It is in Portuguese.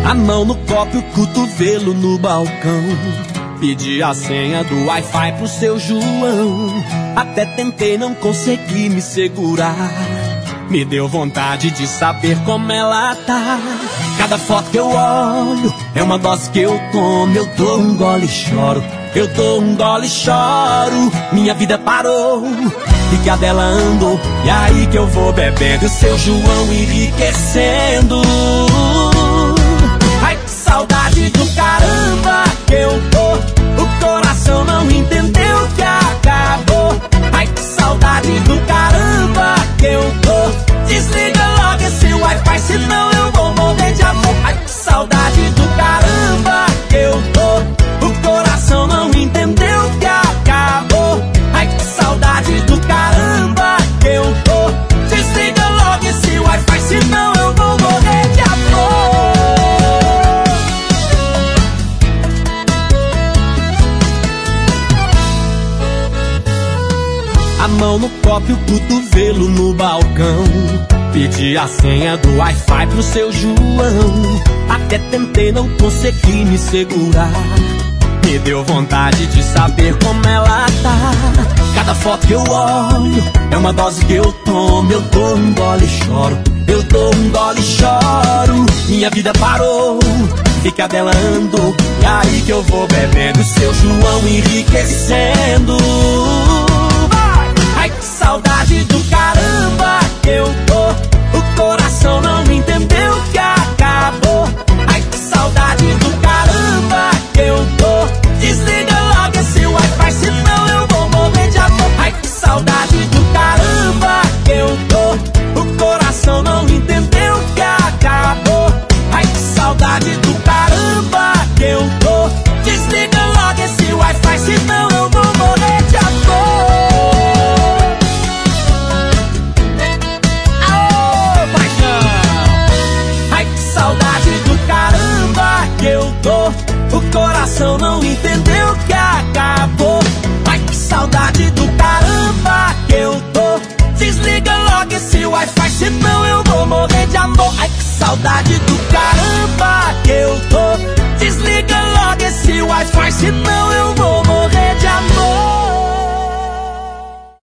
A mão no copo e o cotovelo no balcão. Pedi a senha do Wi-Fi pro seu João. Até tentei, não consegui me segurar. Me deu vontade de saber como ela tá. Cada foto que eu olho é uma dose que eu tomo. Eu dou um gole e choro, eu dou um gole e choro. Minha vida parou e que a dela andou. E aí que eu vou bebendo, o seu João enriquecendo. Ai, que saudade do caramba que eu tô. O coração não entendeu que acabou. Ai, que saudade do caramba que eu tô. Desliga logo esse Wi-Fi, senão eu vou morrer de amor. Ai, que saudade do caramba que eu tô. O coração não entendeu que acabou. Ai, que saudade do caramba que eu tô. Desliga logo esse Wi-Fi, senão eu vou morrer de amor. A mão no copo e o cotovelo no balcão. Pedi a senha do Wi-Fi pro seu João. Até tentei, não consegui me segurar. Me deu vontade de saber como ela tá. Cada foto que eu olho é uma dose que eu tomo. Eu dou um gole e choro, eu dou um gole e choro. Minha vida parou, fica dela andou. E aí que eu vou bebendo, seu João enriquecendo. Ai, que saudade do caramba que eu tô. O coração não entendeu que acabou. Ai, que saudade do caramba que eu tô. Desliga logo esse Wi-Fi, senão eu vou morrer de amor. Ai, que saudade do caramba que eu tô. O coração não entendeu que acabou. Ai, que saudade do caramba que eu tô. Desliga logo esse Wi-Fi, senão eu vou morrer de amor. Saudade do caramba que eu tô. O coração não entendeu que acabou. Ai, que saudade do caramba que eu tô. Desliga logo esse Wi-Fi, senão